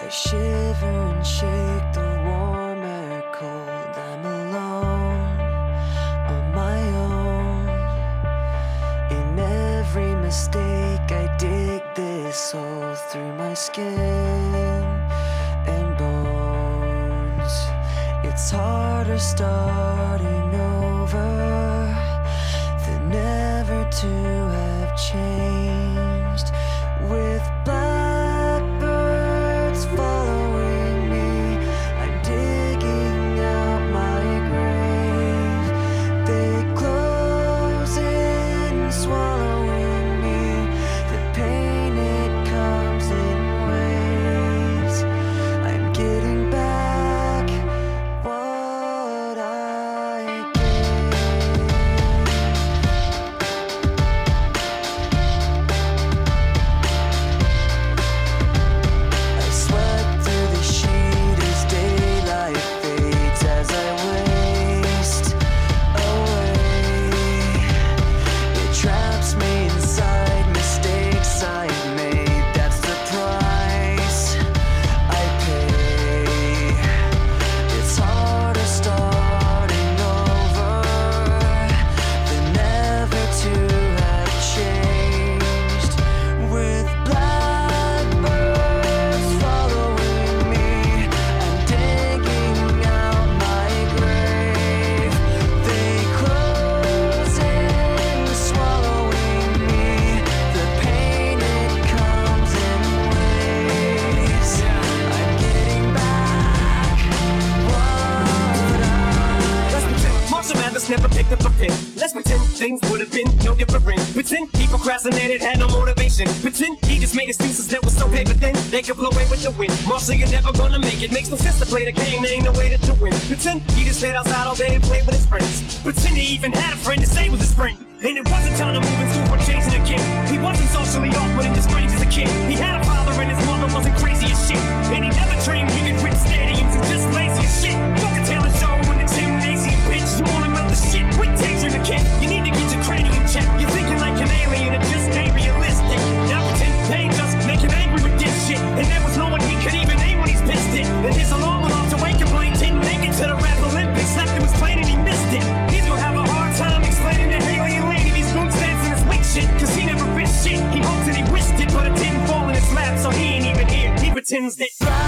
I shiver and shake the warm air cold. I'm alone, on my own. In every mistake I dig this hole through my skin and bones. It's harder starting over than never to have changed. With blackbirds following me, I'm digging out my grave. They close in, swallowing me. The pain, it comes in waves. I'm getting back what I never picked up a pen. Let's pretend things would have been no different. Pretend he procrastinated, had no motivation. Pretend he just made excuses that were so paper thin they could blow away with the wind. Marshall, you're never gonna make it. Makes no sense to play the game, there ain't no way to win. Pretend he just stayed outside all day and played with his friends. Pretend he even had a friend to say was his friend. And it wasn't time to move in school for chasing a kid. He wasn't socially awkward and just strange as a kid. He had a father and his mother wasn't crazy as shit. And he never dreamed he could quit stadiums and just lazy as shit. Fuck a talent show in the gymnasium, bitch. You wanna melt the shit? Quit tasting the kid. You need to get your cranium checked. You're thinking like an alien, it just ain't realistic. Now pretend they just make him angry with this shit. And there was no one he could even name when he's pissed it. And his alarm went off to wake him, but he didn't make it to the Rap Olympics. Left in his plane and he missed it. He's gonna have a hard time explaining to Haley and Lady these boots dancing his weak shit. Cause he never missed shit. He hoped and he wished it, but it didn't fall in his lap, so he ain't even here. He pretends that